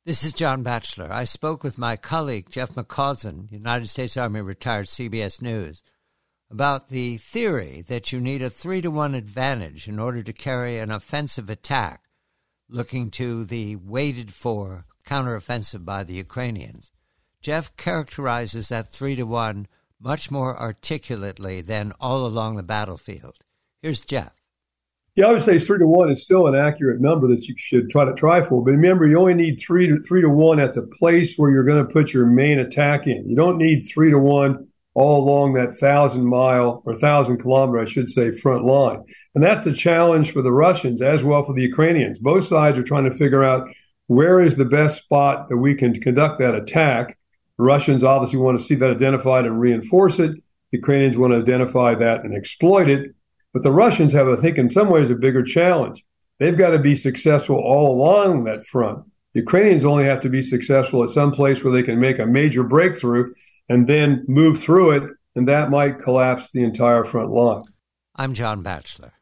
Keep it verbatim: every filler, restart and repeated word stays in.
This is John Batchelor. I spoke with my colleague, Jeff McCausland, United States Army retired C B S News, about the theory that you need a three to one advantage in order to carry an offensive attack, looking to the waited-for counteroffensive by the Ukrainians. Jeff characterizes that three to one much more articulately than all along the battlefield. Here's Jeff. Yeah, I would say three to one is still an accurate number that you should try to try for. But remember, you only need three to three to one at the place where you're going to put your main attack in. You don't need three to one all along that thousand mile or thousand kilometer, I should say, front line. And that's the challenge for the Russians as well for the Ukrainians. Both sides are trying to figure out where is the best spot that we can conduct that attack. The Russians obviously want to see that identified and reinforce it. The Ukrainians want to identify that and exploit it. But the Russians have, I think, in some ways, a bigger challenge. They've got to be successful all along that front. The Ukrainians only have to be successful at some place where they can make a major breakthrough and then move through it, and that might collapse the entire front line. I'm John Batchelor.